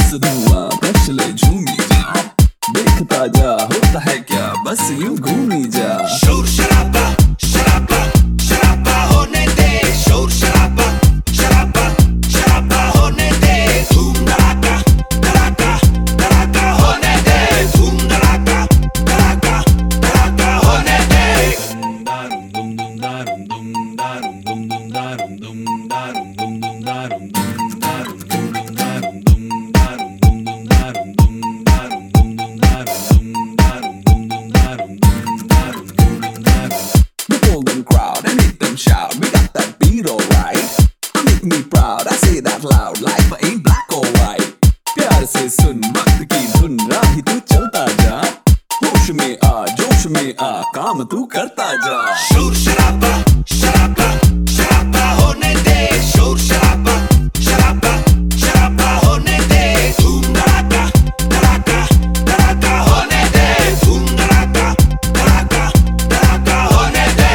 बस धुआं कश ले झूमी जा, देखता जा होता है क्या, बस यूं घूमी जा। शोर शराबा शराबा शराबा होने दे, शोर शराबा शराबा शराबा होने दे, धूम धड़ाका धड़ाका धड़ाका होने दे, धूम धड़ाका धड़ाका धड़ाका होने दे। दारुम दुम दुम दारुम दुम दारुम दुम दुम दारुम दुम दारुम दुम दुम दारुम दुम दारुम दुम दुम दारुम दुम दारुम दुम दुम दारुम दुम दारुम दुम दुम दारुम दुम दारुम दुम दुम दारुम दुम दारुम दुम दुम दारुम। We pull them crowd and make them shout, we got that beat alright. I make me proud, I say that loud, life ain't black or white. प्यार से सुन वक्त की धुन, राही तू चलता जा, होश में आ जोश में आ, काम तू करता जा। शोर शराबा शराबा शराबा होने दे, शोर शराबा शराबा शराबा होने दे, धूम धड़ाका धड़ाका धड़ाका होने दे, धूम धड़ाका धड़ाका धड़ाका होने दे।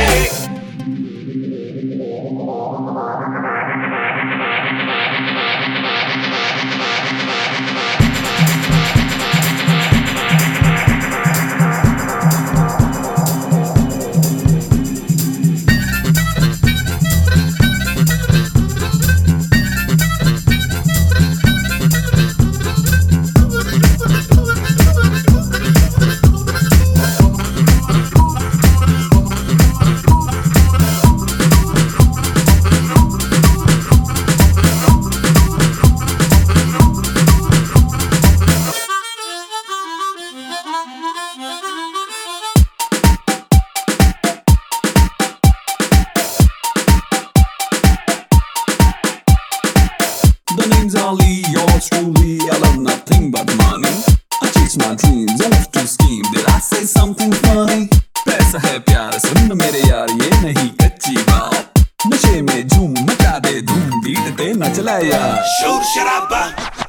The name's Ali, yours truly, I love nothing but money. I chase my dreams, off to scheme, did I say something funny? पैसा है प्यार, सुन मेरे यार ये नहीं कच्ची बात, नशे में झूम मचा दे धूम, बीट पे नचला यार। शोर शराबा